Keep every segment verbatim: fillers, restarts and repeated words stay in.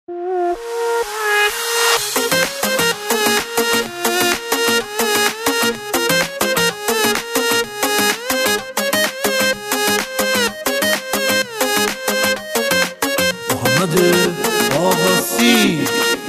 محمد آقاسی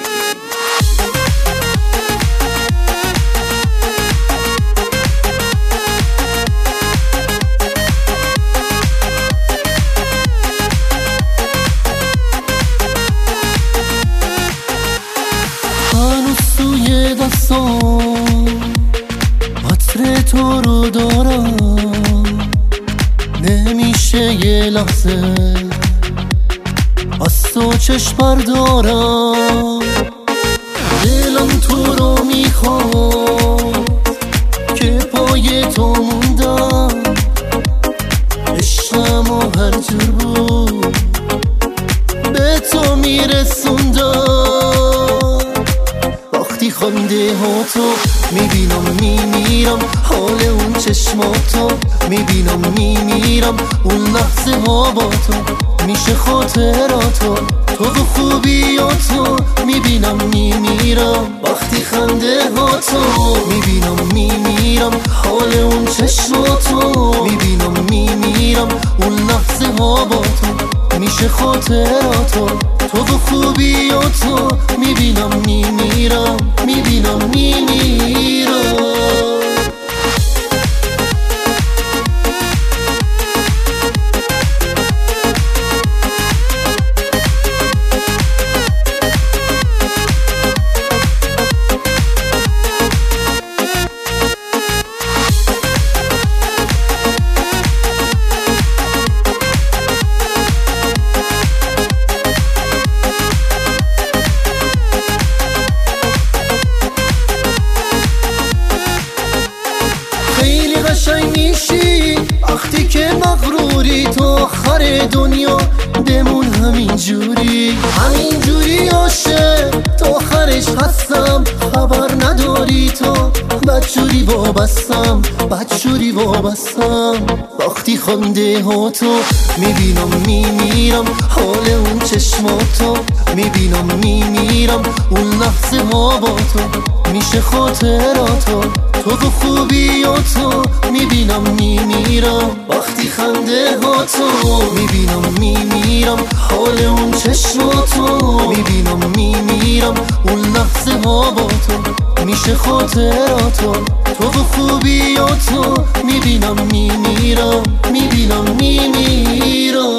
هنوز توی دستام عطر تو رو دارم، نمیشه یه لحظه از تو چشم بردارم. دلم تو رو میخواد که پای تو موندم، عشقم و هر جور بود به تو میرسوندم. وقتی خنده ها تو میبینم میمیرم، حال اون چشماتو میبینم میمیرم، اون لحظه ها با تو میشه خاطراتو، تو و خوبیاتو میبینم میمیرم. وقتی خنده ها تو میبینم میمیرم، حال اون چشماتو میبینم میمیرم، اون لحظه ها با تو میشه خاطراتو، تو و خوبیاتو میبینم میمیرم، میبینم میمیرم. خیلی قشنگ میشی وقتی که مغروری، تو آخر دنیا بمون همین جوری، همین جوری عاشق تا آخرش هستم، خبر نداری تو بدجوری وابستم، بدجوری وابستم. وقتی خنده ها تو میبینم میمیرم، حال اون چشماتو میبینم میمیرم، اون لحظه ها با تو میشه خاطراتو، تو و خوبیاتو میبینم میمیرم. وقتی خنده ها تو میبینم میمیرم، حال اون چشماتو میبینم میمیرم، اون لحظه ها با تو میشه خاطراتو، تو و خوبیاتو میبینم میمیرم، میبینم میمیرم.